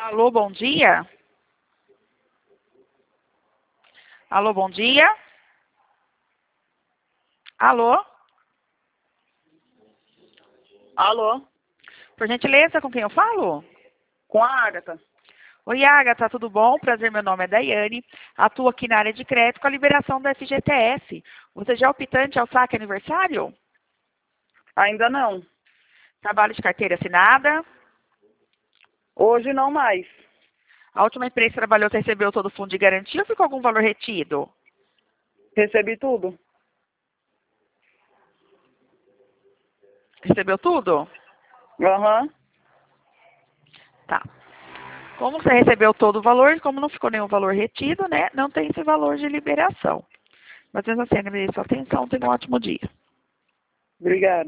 Alô, bom dia? Alô, bom dia? Alô? Alô, Por gentileza, com quem eu falo? com a Agatha. Oi, Agatha, tudo bom? Prazer, meu nome é Daiane. Atuo aqui na área de crédito com a liberação do FGTS. Você já é optante ao saque aniversário? Ainda não. Trabalho de carteira assinada? Hoje não mais. A última empresa que trabalhou, você recebeu todo o fundo de garantia ou ficou algum valor retido? Recebi tudo? Recebeu tudo? Aham. Tá. Como você recebeu todo o valor, como não ficou nenhum valor retido, né? Não tem esse valor de liberação. Mas mesmo assim, agradeço a sua atenção. Tenha um ótimo dia. Obrigada.